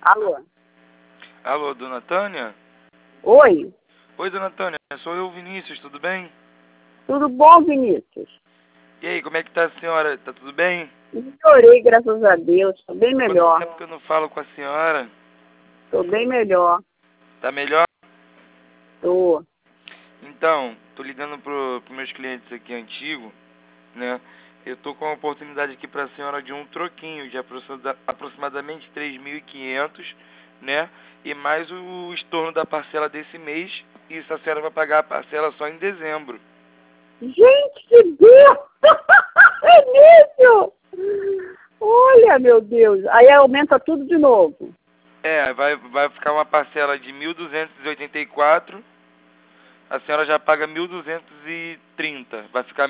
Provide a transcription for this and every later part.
Alô? Alô, dona Tânia? Oi? Oi, dona Tânia, sou eu, Vinícius, tudo bem? Tudo bom, Vinícius? E aí, como é que tá a senhora? Tá tudo bem? Melhorei, graças a Deus. Estou bem Quanto melhor. tempo que eu não falo com a senhora? Estou bem melhor. Tá melhor? Tô. Então, tô ligando pros meus clientes aqui antigos, né? Eu tô com a oportunidade aqui pra senhora de um troquinho de aproximadamente 3.500, né? E mais o estorno da parcela desse mês. E a senhora vai pagar a parcela só em dezembro. Gente, que Deus! Vinícius! Olha, meu Deus. Aí aumenta tudo de novo. Vai ficar uma parcela de 1.284. A senhora já paga 1.230. Vai ficar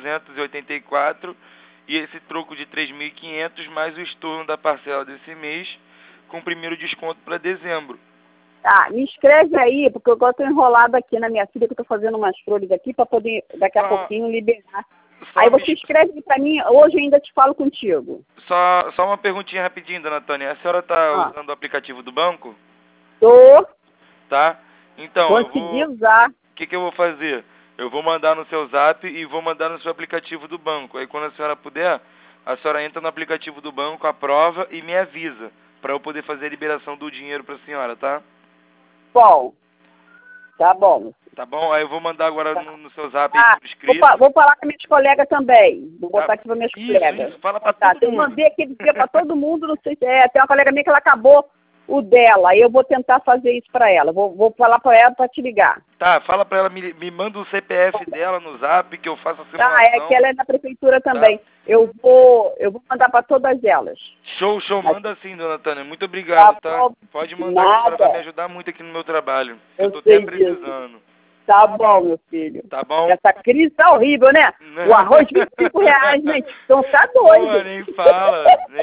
1.284 e esse troco de 3.500 mais o estorno da parcela desse mês com o primeiro desconto para dezembro. Tá, me escreve aí, porque eu estou enrolada aqui na minha filha, que eu estou fazendo umas flores aqui para poder, daqui a pouquinho, liberar. Aí você escreve para mim, hoje eu ainda te falo contigo. Só uma perguntinha rapidinho, dona Tânia. A senhora está usando o aplicativo do banco? Tô. Tá? Então, Consegui usar. O que eu vou fazer? Eu vou mandar no seu zap e vou mandar no seu aplicativo do banco. Aí quando a senhora puder, a senhora entra no aplicativo do banco, aprova e me avisa, para eu poder fazer a liberação do dinheiro para a senhora, tá? Bom. Tá bom. Tá bom? Aí eu vou mandar agora no seu zap por escrito. Vou falar com minhas colegas também. Vou botar aqui para minhas colegas. Isso, fala para todo mundo. Eu mandei aquele dia para todo mundo, não sei se tem uma colega minha que ela acabou o dela, aí eu vou tentar fazer isso para ela. Vou falar para ela para te ligar. Tá, fala para ela, me manda o CPF dela no zap que eu faço a simulação. É que ela é da prefeitura também. Tá. Eu vou mandar para todas elas. Show, manda sim, dona Tânia. Muito obrigado, tá? Pode mandar, que a senhora vai me ajudar muito aqui no meu trabalho. Eu tô até precisando. Tá bom, meu filho. Tá bom? Essa crise tá horrível, né? O arroz R$25, gente. Então tá doido. Pô, nem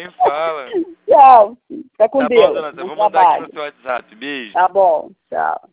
fala. Tchau. Tá com Deus. Tá bom, dona Tânia. Vou mandar aqui no seu WhatsApp. Beijo. Tá bom. Tchau.